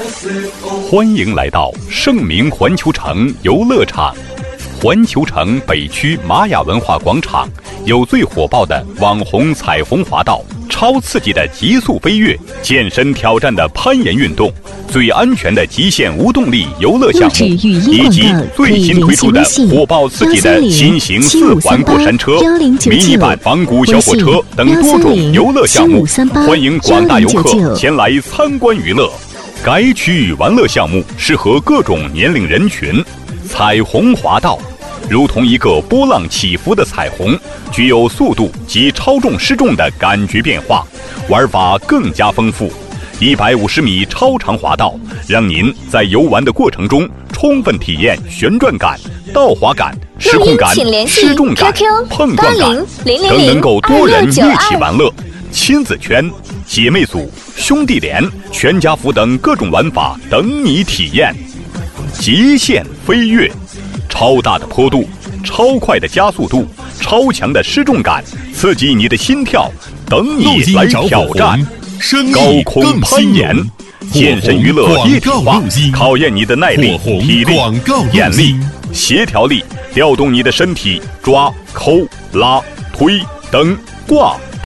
欢迎来到盛名环球城游乐场。环球城北区玛雅文化广场有最火爆的网红彩虹滑道、超刺激的极速飞跃、健身挑战的攀岩运动、最安全的极限无动力游乐项目，以及最新推出的火爆刺激的新型4环过山车、迷你版仿古小火车等多种游乐项目，欢迎广大游客前来参观娱乐。该区域玩乐项目适合各种年龄人群。彩虹滑道如同一个波浪起伏的彩虹，具有速度及超重失重的感觉变化，玩法更加丰富。150米超长滑道，让您在游玩的过程中充分体验旋转感、倒滑感、失控感、失重感、碰撞感，更能够多人一起玩乐。亲子圈、姐妹组、兄弟连、全家福等各种玩法等你体验。极限飞跃，超大的坡度、超快的加速度、超强的失重感，刺激你的心跳，等你来挑战。高空攀岩，健身娱乐一体化，考验你的耐力、体力、眼力、协调力，调动你的身体抓、抠、拉、推蹬、挂、